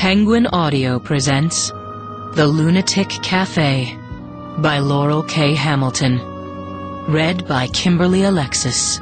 Penguin Audio presents The Lunatic Cafe by Laurel K. Hamilton. Read by Kimberly Alexis.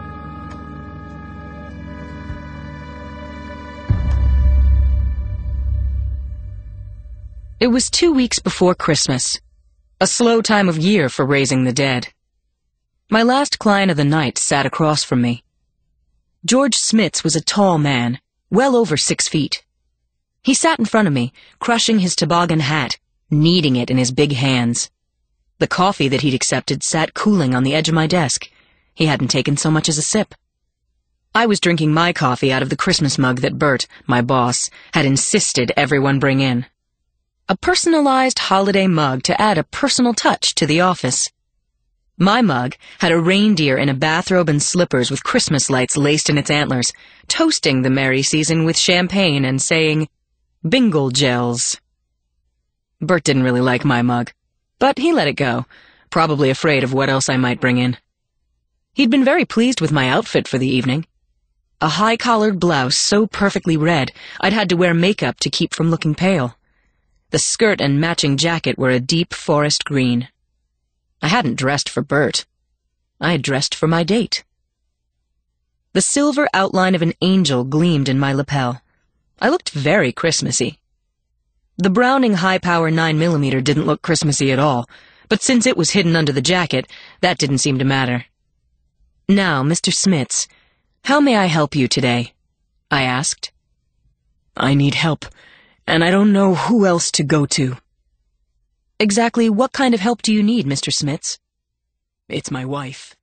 It was 2 weeks before Christmas, a slow time of year for raising the dead. My last client of the night sat across from me. George Smits was a tall man, well over 6 feet. He sat in front of me, crushing his toboggan hat, kneading it in his big hands. The coffee that he'd accepted sat cooling on the edge of my desk. He hadn't taken so much as a sip. I was drinking my coffee out of the Christmas mug that Bert, my boss, had insisted everyone bring in. A personalized holiday mug to add a personal touch to the office. My mug had a reindeer in a bathrobe and slippers with Christmas lights laced in its antlers, toasting the merry season with champagne and saying, "Bingle gels." Bert didn't really like my mug, but he let it go, probably afraid of what else I might bring in. He'd been very pleased with my outfit for the evening. A high-collared blouse so perfectly red I'd had to wear makeup to keep from looking pale. The skirt and matching jacket were a deep forest green. I hadn't dressed for Bert. I had dressed for my date. The silver outline of an angel gleamed in my lapel. I looked very Christmassy. The Browning high-power 9mm didn't look Christmassy at all, but since it was hidden under the jacket, that didn't seem to matter. "Now, Mr. Smits, how may I help you today?" I asked. "I need help, and I don't know who else to go to." "Exactly what kind of help do you need, Mr. Smits?" "It's my wife."